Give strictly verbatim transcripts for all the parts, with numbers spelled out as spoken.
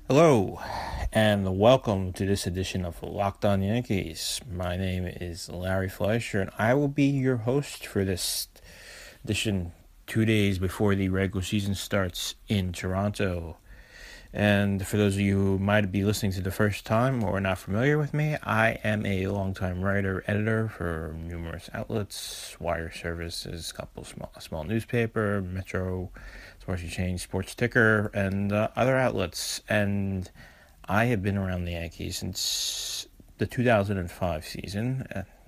Hello, and welcome to this edition of Locked On Yankees. My name is Larry Fleischer, and I will be your host for this edition two days before the regular season starts in Toronto. And for those of you who might be listening to the first time or not familiar with me, I am a longtime writer, editor for numerous outlets, Wire Services, a couple small small newspaper, Metro, Sports Exchange, Sports Ticker, and uh, other outlets. And I have been around the Yankees since the two thousand five season,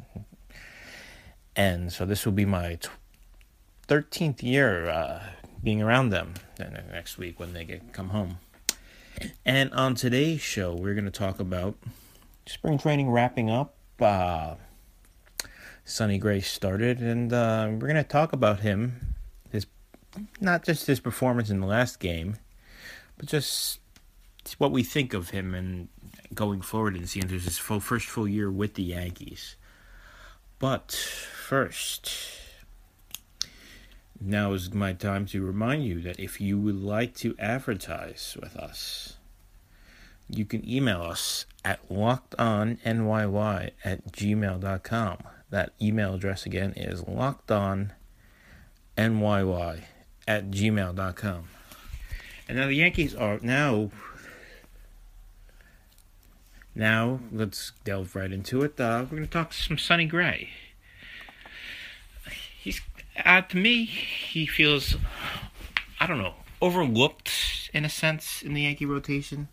and so this will be my thirteenth year uh, being around them. And next week when they get come home. And on today's show, we're going to talk about spring training wrapping up. Uh, Sonny Gray started, and uh, we're going to talk about him, his not just his performance in the last game, but just what we think of him and going forward and seeing his full, first full year with the Yankees. But first, now is my time to remind you that if you would like to advertise with us, you can email us at lockedonnyy at gmail dot com. That email address again is lockedonnyy at gmail dot com. And now the Yankees are now, now let's delve right into it. Uh, we're going to talk some Sonny Gray. He's Uh, to me, he feels, I don't know, overlooked in a sense in the Yankee rotation.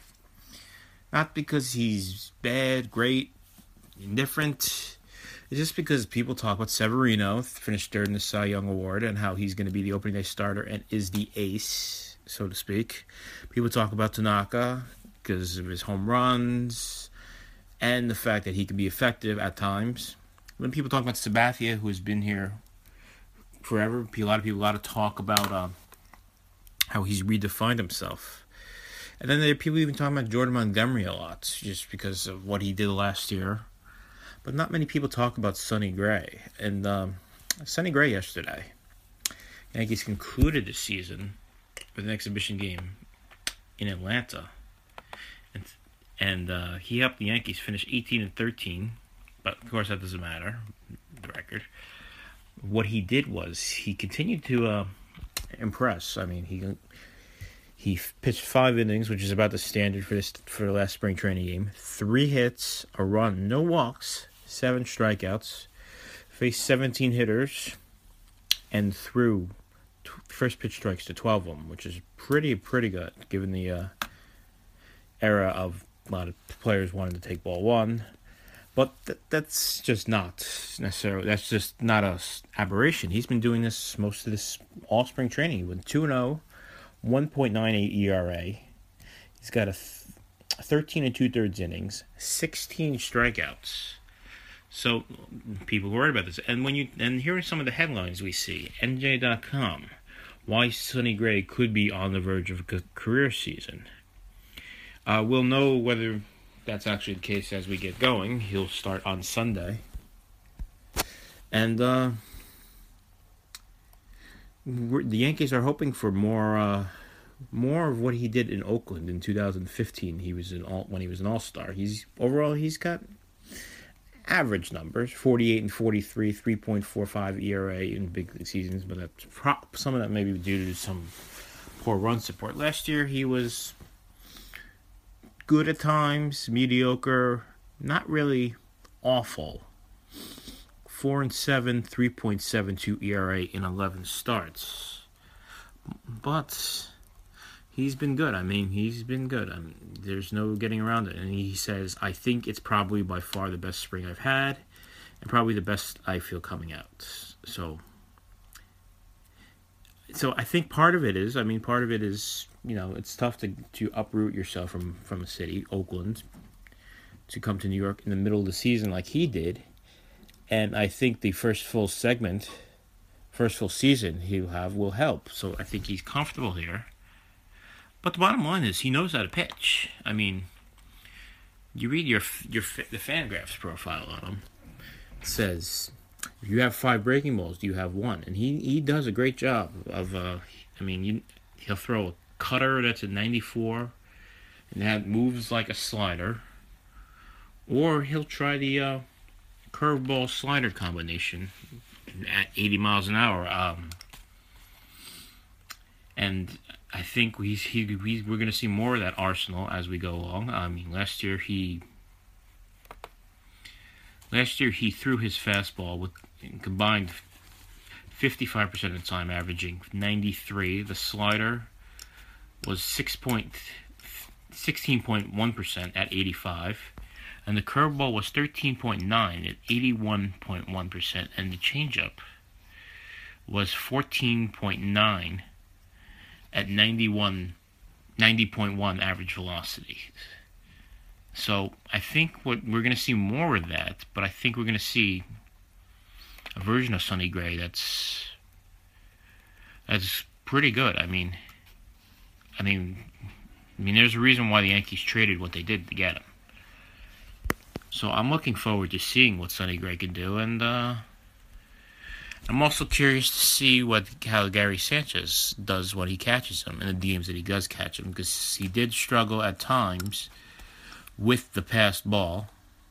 Not because he's bad, great, indifferent. It's just because people talk about Severino, finished third in the Cy Young Award, and how he's going to be the opening day starter and is the ace, so to speak. People talk about Tanaka because of his home runs and the fact that he can be effective at times. When people talk about Sabathia, who has been here forever, a lot of people, a lot of talk about uh, how he's redefined himself. And then there are people even talking about Jordan Montgomery a lot, just because of what he did last year. But not many people talk about Sonny Gray. And um, Sonny Gray yesterday, Yankees concluded the season with an exhibition game in Atlanta. And and uh, he helped the Yankees finish eighteen and thirteen. But of course that doesn't matter, the record. What he did was he continued to uh, impress. I mean, he he pitched five innings, which is about the standard for this for the last spring training game. Three hits, a run, no walks, seven strikeouts. Faced seventeen hitters, and threw t- first pitch strikes to twelve of them, which is pretty pretty good given the uh, era of a lot of players wanting to take ball one. But th- that's just not necessarily, that's just not a aberration. He's been doing this most of this all spring training. He went two and oh, one point nine eight E R A. He's got a th- thirteen and two-thirds innings, sixteen strikeouts. So people worried about this. And when you and here are some of the headlines we see. N J dot com, why Sonny Gray could be on the verge of a career season. Uh, we'll know whether that's actually the case as we get going. He'll start on Sunday. And uh, the Yankees are hoping for more uh, more of what he did in Oakland in two thousand fifteen. He was an all, when he was an all-star. He's overall he's got average numbers, forty-eight and forty-three, three point four five E R A in big league seasons, but that's prop, some of that may be due to some poor run support. Last year he was good at times, mediocre, not really awful. Four and seven, three point seven two E R A in eleven starts. But he's been good. I mean, he's been good. I mean, there's no getting around it. And he says, I think it's probably by far the best spring I've had, and probably the best I feel coming out. So, so I think part of it is, I mean, part of it is, you know, it's tough to, to uproot yourself from, from a city, Oakland, to come to New York in the middle of the season like he did. And I think the first full segment, first full season he'll have will help. So I think he's comfortable here. But the bottom line is he knows how to pitch. I mean, you read your your the Fangraphs profile on him. It says, if you have five breaking balls, do you have one? And he, he does a great job of, uh, I mean, you, he'll throw a cutter that's a ninety-four, and that moves like a slider, or he'll try the uh, curveball slider combination at eighty miles an hour. Um, and I think we he, we we're going to see more of that arsenal as we go along. I mean, last year he last year he threw his fastball with combined fifty-five percent of the time, averaging ninety-three. The slider was sixteen point one percent at eighty-five. And the curveball was thirteen point nine at eighty-one point one percent. And the changeup was fourteen point nine at ninety-one, ninety point one average velocity. So I think what we're going to see more of that, but I think we're going to see a version of Sonny Gray that's that's pretty good. I mean, I mean, I mean, there's a reason why the Yankees traded what they did to get him. So I'm looking forward to seeing what Sonny Gray can do, and uh, I'm also curious to see what how Gary Sanchez does when he catches him in the games that he does catch him, because he did struggle at times with the passed ball,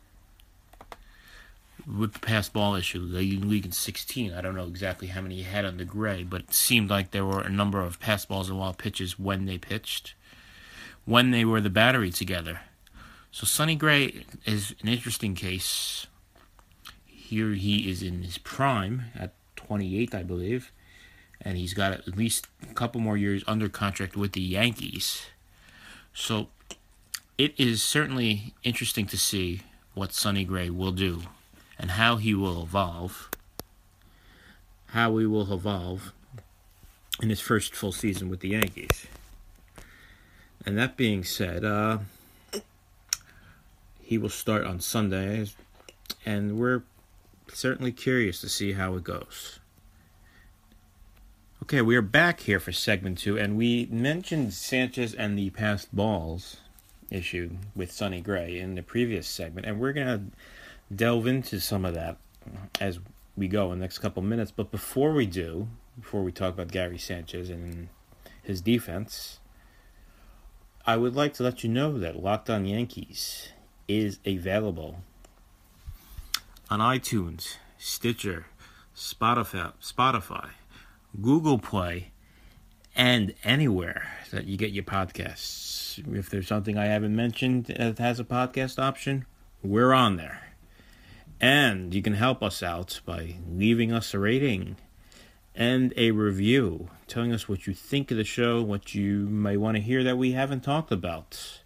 with the passed ball issue. Leading league in sixteen. I don't know exactly how many he had under Gray, but it seemed like there were a number of pass balls and wild pitches when they pitched, when they were the battery together. So Sonny Gray is an interesting case. Here he is in his prime at twenty-eight, I believe, and he's got at least a couple more years under contract with the Yankees. So it is certainly interesting to see what Sonny Gray will do and how he will evolve, how he will evolve in his first full season with the Yankees. And that being said, uh, he will start on Sunday, and we're certainly curious to see how it goes. Okay, we are back here for segment two, and we mentioned Sanchez and the passed balls issue with Sonny Gray in the previous segment, and we're going to delve into some of that as we go in the next couple minutes. But before we do, before we talk about Gary Sanchez and his defense, I would like to let you know that Locked On Yankees is available on iTunes, Stitcher, Spotify, Spotify, Google Play, and anywhere that you get your podcasts. If there's something I haven't mentioned that has a podcast option, we're on there. And you can help us out by leaving us a rating and a review, telling us what you think of the show, what you may want to hear that we haven't talked about.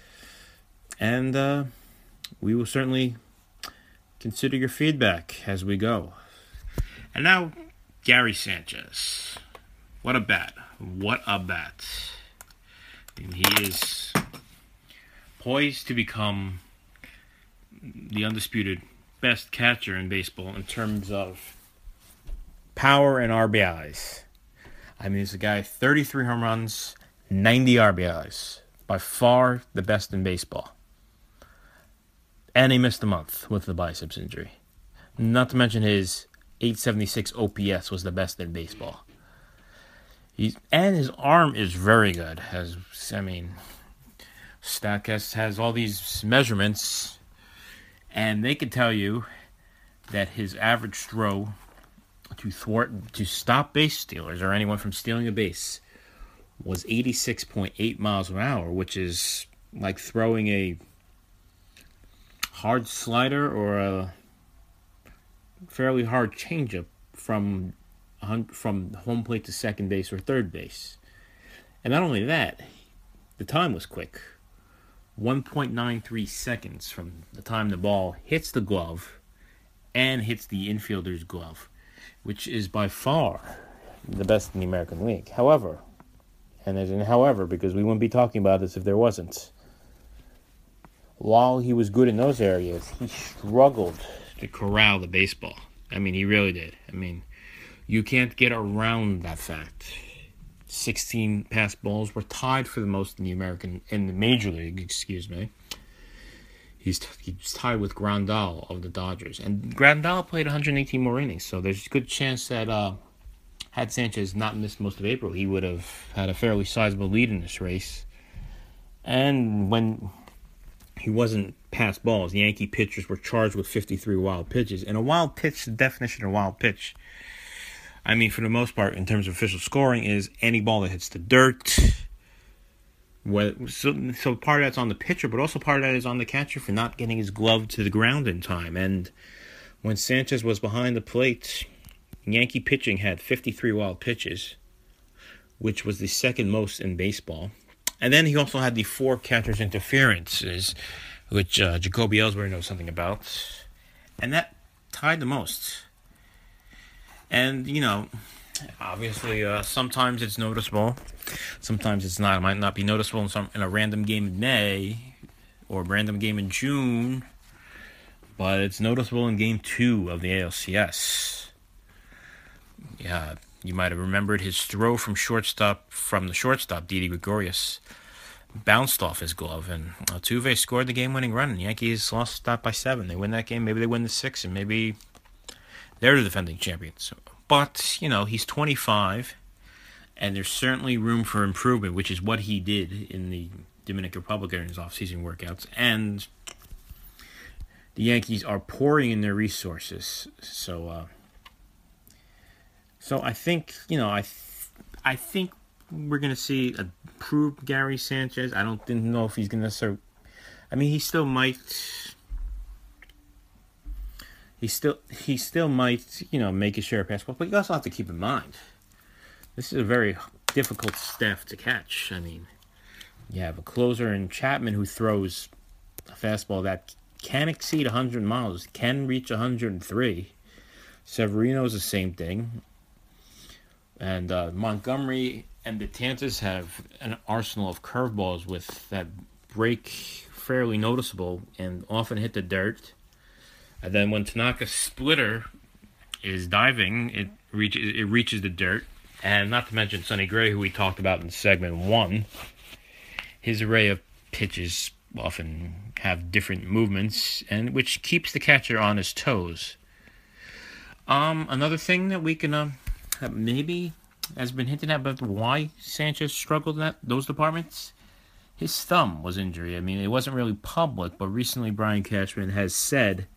And uh, we will certainly consider your feedback as we go. And now, Gary Sanchez. What a bat. What a bat. And he is poised to become the undisputed best catcher in baseball in terms of power and R B Is. I mean, he's a guy, thirty-three home runs, ninety R B Is. By far the best in baseball. And he missed a month with the biceps injury. Not to mention his eight seventy-six O P S was the best in baseball. He's, and his arm is very good. Has I mean, Statcast has all these measurements, and they can tell you that his average throw to thwart, to stop base stealers or anyone from stealing a base was eighty-six point eight miles an hour, which is like throwing a hard slider or a fairly hard changeup from from home plate to second base or third base. And not only that, the time was quick. one point nine three seconds from the time the ball hits the glove and hits the infielder's glove, which is by far the best in the American League. However, and there's an however, because we wouldn't be talking about this if there wasn't, while he was good in those areas, he struggled to corral the baseball. I mean, he really did. I mean, you can't get around that fact. sixteen pass balls were tied for the most in the American, in the Major League, excuse me. He's, he's tied with Grandal of the Dodgers. And Grandal played one hundred eighteen more innings, so there's a good chance that uh, had Sanchez not missed most of April, he would have had a fairly sizable lead in this race. And when he wasn't pass balls, the Yankee pitchers were charged with fifty-three wild pitches. And a wild pitch, the definition of a wild pitch, I mean, for the most part, in terms of official scoring, is any ball that hits the dirt. So, so part of that's on the pitcher, but also part of that is on the catcher for not getting his glove to the ground in time. And when Sanchez was behind the plate, Yankee pitching had fifty-three wild pitches, which was the second most in baseball. And then he also had the four catcher's interferences, which uh, Jacoby Ellsbury knows something about. And that tied the most. And, you know, obviously, uh, sometimes it's noticeable. Sometimes it's not. It might not be noticeable in, some, in a random game in May or a random game in June. But it's noticeable in Game two of the A L C S. Yeah, you might have remembered his throw from shortstop, from the shortstop, Didi Gregorius, bounced off his glove, and Altuve scored the game-winning run, and the Yankees lost that by seven. They win that game, maybe they win the six, and maybe they're the defending champions. But, you know, he's twenty-five, and there's certainly room for improvement, which is what he did in the Dominican Republic during his off-season workouts, and the Yankees are pouring in their resources, so, uh, So I think, you know, I th- I think we're going to see a improved Gary Sanchez. I don't didn't know if he's going to necessarily... I mean, he still might... He still, he still might, you know, make his share of passports. But you also have to keep in mind, this is a very difficult staff to catch. I mean, you have a closer in Chapman who throws a fastball that can exceed one hundred miles, can reach one hundred three. Severino's the same thing. And uh, Montgomery and Betances have an arsenal of curveballs with that break fairly noticeable and often hit the dirt. And then when Tanaka's splitter is diving, it reaches it reaches the dirt. And not to mention Sonny Gray, who we talked about in segment one, his array of pitches often have different movements, and which keeps the catcher on his toes. Um, another thing that we can uh, that maybe has been hinted at about why Sanchez struggled in that, those departments, his thumb was injured. I mean, it wasn't really public, but recently Brian Cashman has said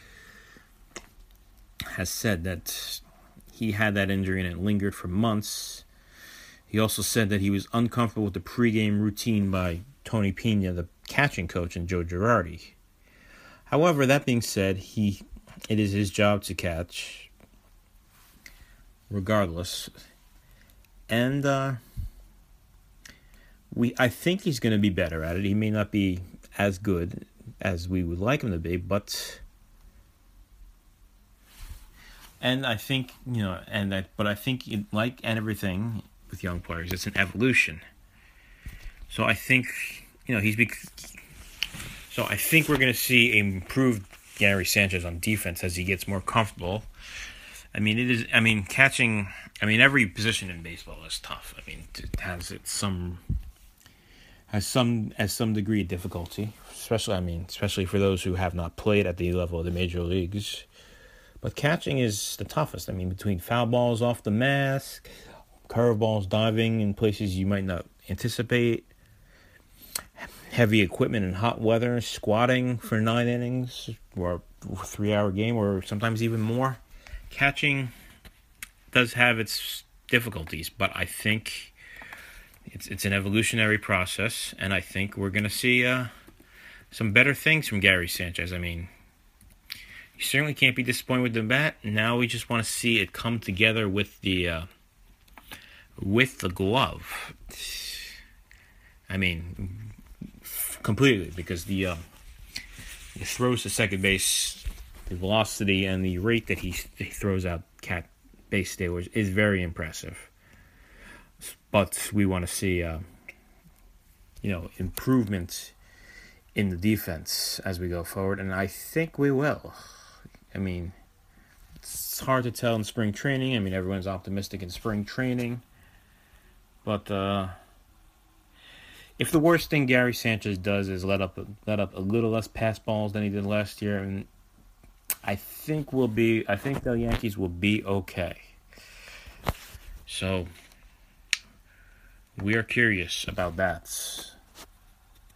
has said that he had that injury and it lingered for months. He also said that he was uncomfortable with the pregame routine by Tony Pena, the catching coach, and Joe Girardi. However, that being said, he it is his job to catch, regardless. And uh, we, I think he's going to be better at it. He may not be as good as we would like him to be, but and I think you know, and that, but I think it, like and everything with young players, it's an evolution. So I think you know he's. Bec- so I think we're going to see improved Gary Sanchez on defense as he gets more comfortable. I mean, it is. I mean, catching. I mean, every position in baseball is tough. I mean, it has its some has some as some degree of difficulty. Especially, I mean, especially for those who have not played at the level of the major leagues. But catching is the toughest. I mean, between foul balls off the mask, curveballs diving in places you might not anticipate, heavy equipment in hot weather, squatting for nine innings or a three-hour game, or sometimes even more. Catching does have its difficulties, but I think it's it's an evolutionary process, and I think we're going to see uh, some better things from Gary Sanchez. I mean, you certainly can't be disappointed with the bat. Now we just want to see it come together with the uh, with the glove. I mean, completely, because the uh, the throws to second base, the velocity and the rate that he, he throws out cat base stealers is very impressive. But we want to see, uh, you know, improvements in the defense as we go forward, and I think we will. I mean, it's hard to tell in spring training. I mean, everyone's optimistic in spring training, but uh, if the worst thing Gary Sanchez does is let up let up a little less pass balls than he did last year, and I think we'll be. I think the Yankees will be okay. So we are curious about that.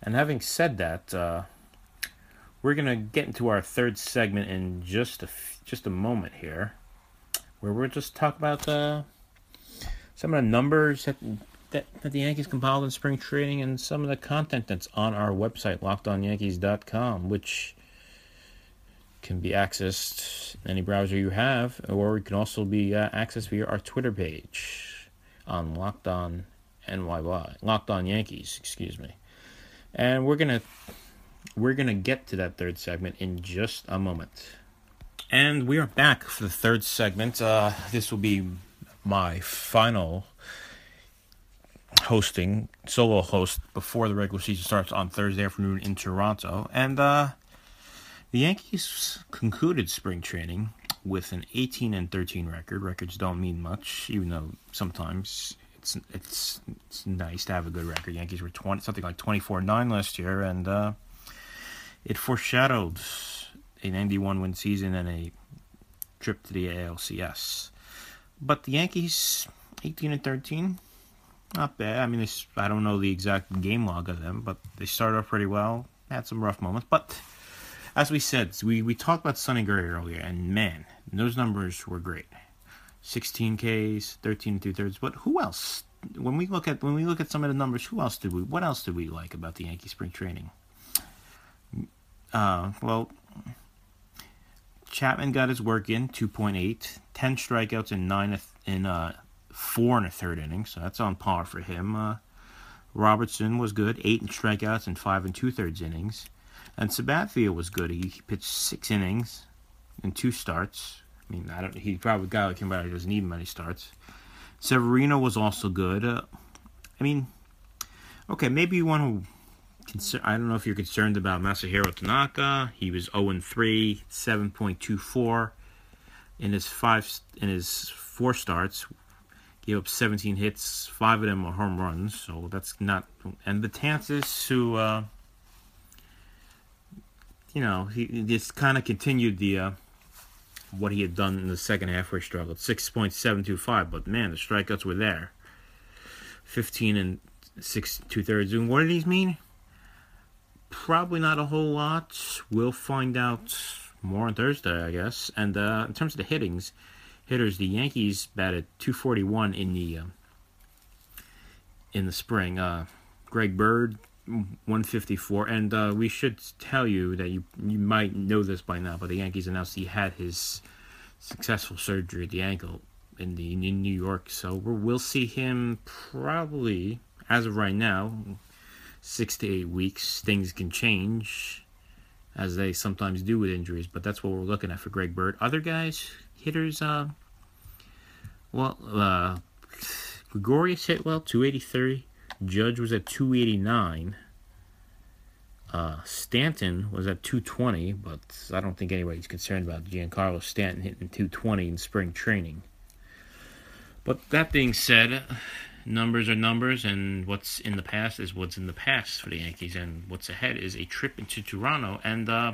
And having said that, uh, we're gonna get into our third segment in just a f- just a moment here, where we'll just talk about uh, some of the numbers that, that that the Yankees compiled in spring training and some of the content that's on our website, locked on yankees dot com, which can be accessed in any browser you have, or it can also be uh, accessed via our Twitter page on Locked On N Y Y, Locked On Yankees, excuse me. And we're gonna we're gonna get to that third segment in just a moment. And we are back for the third segment. Uh, this will be my final hosting, solo host, before the regular season starts on Thursday afternoon in Toronto. And uh, the Yankees concluded spring training with an eighteen and thirteen record. Records don't mean much, even though sometimes it's it's it's nice to have a good record. Yankees were twenty something like twenty-four and nine last year, and uh, it foreshadowed a ninety-one win season and a trip to the A L C S. But the Yankees, eighteen and thirteen, not bad. I mean, they, I don't know the exact game log of them, but they started off pretty well. Had some rough moments, but as we said, we, we talked about Sonny Gray earlier, and man, those numbers were great. sixteen Ks, thirteen and two thirds. But who else? When we look at when we look at some of the numbers, who else did we? What else did we like about the Yankee spring training? Uh, well, Chapman got his work in, two point eight, ten strikeouts in nine in uh four and a third innings, so that's on par for him. Uh, Robertson was good, eight strikeouts in five and two thirds innings, and Sabathia was good. He, he pitched six innings in two starts. I mean, I don't. He probably got like him, but he doesn't need many starts. Severino was also good. Uh, I mean, okay, maybe you want to. Concer- I don't know if you're concerned about Masahiro Tanaka. He was zero and three, seven point two four in his five in his four starts. Gave up seventeen hits, five of them were home runs. So that's not. And Betances, who, uh, you know, he just kind of continued the. Uh, what he had done in the second half where he struggled. six point seven two five, but man, the strikeouts were there. fifteen and six two-thirds. And what do these mean? Probably not a whole lot. We'll find out more on Thursday, I guess. And uh, in terms of the hittings, hitters, the Yankees batted two forty-one in the uh, in the spring. Uh, Greg Bird, one fifty-four, and uh, we should tell you that you you might know this by now, but the Yankees announced he had his successful surgery at the ankle in the in New York, so we're, we'll see him probably, as of right now, six to eight weeks. Things can change, as they sometimes do with injuries, but that's what we're looking at for Greg Bird. Other guys, hitters, uh, well, uh, Gregorius hit well, two eighty-three. Judge was at two eighty-nine. Uh, Stanton was at two twenty, but I don't think anybody's concerned about Giancarlo Stanton hitting two twenty in spring training. But that being said, numbers are numbers, and what's in the past is what's in the past for the Yankees, and what's ahead is a trip into Toronto, and uh,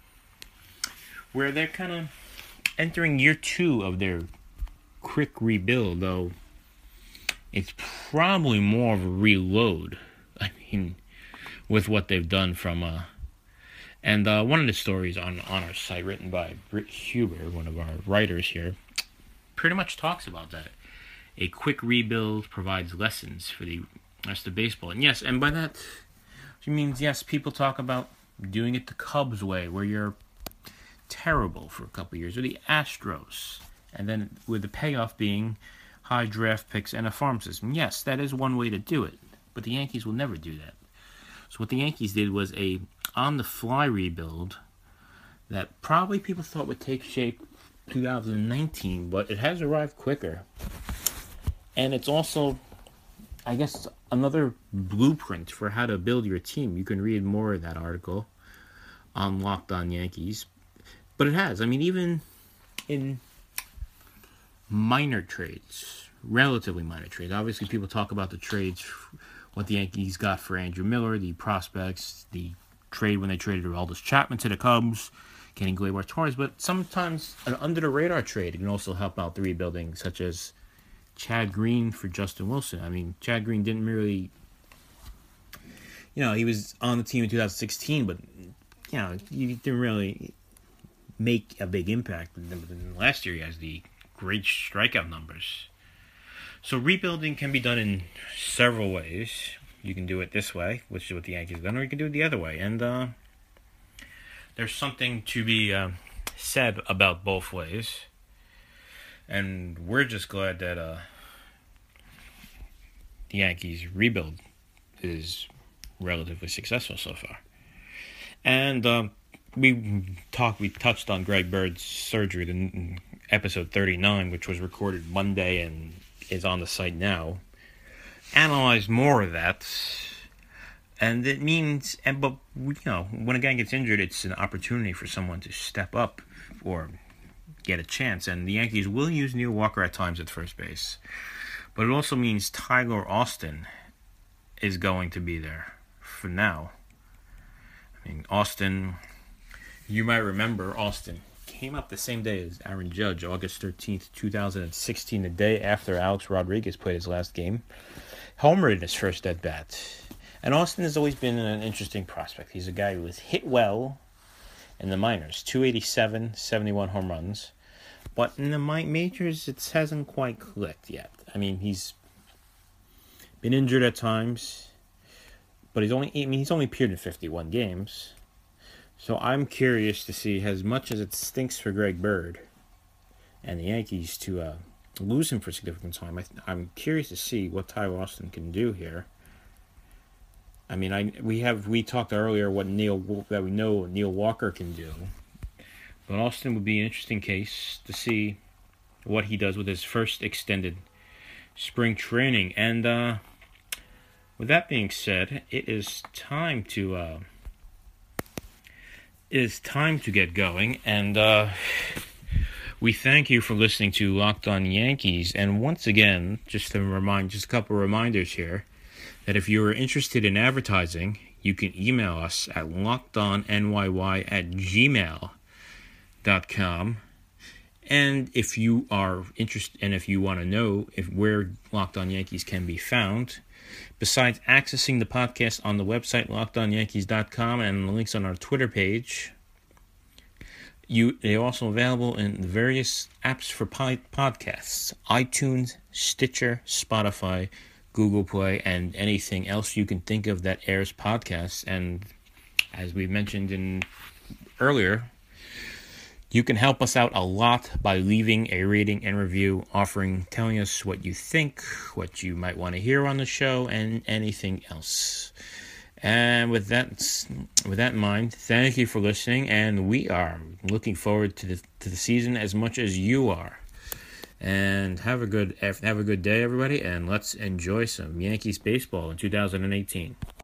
where they're kind of entering year two of their quick rebuild, though. It's probably more of a reload, I mean, with what they've done from, uh, and uh, one of the stories on, on our site, written by Britt Huber, one of our writers here, pretty much talks about that. A quick rebuild provides lessons for the rest of baseball. And yes, and by that, she means, yes, people talk about doing it the Cubs way, where you're terrible for a couple of years, or the Astros, and then with the payoff being high draft picks and a farm system. Yes, that is one way to do it, but the Yankees will never do that. So what the Yankees did was a on-the-fly rebuild that probably people thought would take shape two thousand nineteen, but it has arrived quicker. And it's also, I guess, another blueprint for how to build your team. You can read more of that article on Locked On Yankees. But it has. I mean, even in minor trades, relatively minor trades. Obviously, people talk about the trades, what the Yankees got for Andrew Miller, the prospects, the trade when they traded Aroldis Chapman to the Cubs, getting Gleyber Torres. But sometimes an under-the-radar trade can also help out the rebuilding, such as Chad Green for Justin Wilson. I mean, Chad Green didn't really, you you know, he was on the team in two thousand sixteen, but, you know, he didn't really make a big impact. Last year he has the great strikeout numbers. So rebuilding can be done in several ways. You can do it this way, which is what the Yankees have done, or you can do it the other way. And uh, there's something to be uh, said about both ways. And we're just glad that uh, the Yankees rebuild is relatively successful so far. And um, we talked, we touched on Greg Bird's surgery in episode thirty-nine, which was recorded Monday and is on the site now. Analyze more of that, and it means, and but you know, when a guy gets injured, it's an opportunity for someone to step up or get a chance, and the Yankees will use Neil Walker at times at first base, but it also means Tyler Austin is going to be there for now. I mean, Austin, you might remember Austin came up the same day as Aaron Judge, August thirteenth, twenty sixteen, the day after Alex Rodriguez played his last game. Homered in his first at-bat. And Austin has always been an interesting prospect. He's a guy who has hit well in the minors. two eighty-seven, seventy-one home runs. But in the majors, it hasn't quite clicked yet. I mean, he's been injured at times. But he's only I mean, he's only appeared in fifty-one games. So I'm curious to see, as much as it stinks for Greg Bird and the Yankees to uh, lose him for a significant time, I, I'm curious to see what Tyler Austin can do here. I mean, I we have we talked earlier what Neil that we know Neil Walker can do, but Austin would be an interesting case to see what he does with his first extended spring training. And uh, with that being said, it is time to. Uh, It is time to get going, and uh, we thank you for listening to Locked On Yankees. And once again, just to remind, just a couple of reminders here, that if you are interested in advertising, you can email us at lockedonnyy at gmail dot com. And if you are interested, and if you want to know if where Locked On Yankees can be found, besides accessing the podcast on the website locked on yankees dot com and the links on our Twitter page, you they're also available in the various apps for podcasts: iTunes, Stitcher, Spotify, Google Play, and anything else you can think of that airs podcasts. And as we mentioned in earlier, you can help us out a lot by leaving a rating and review, offering, telling us what you think, what you might want to hear on the show, and anything else. And with that, with that in mind, thank you for listening, and we are looking forward to the to the season as much as you are. And have a good have a good day, everybody, and let's enjoy some Yankees baseball in two thousand eighteen.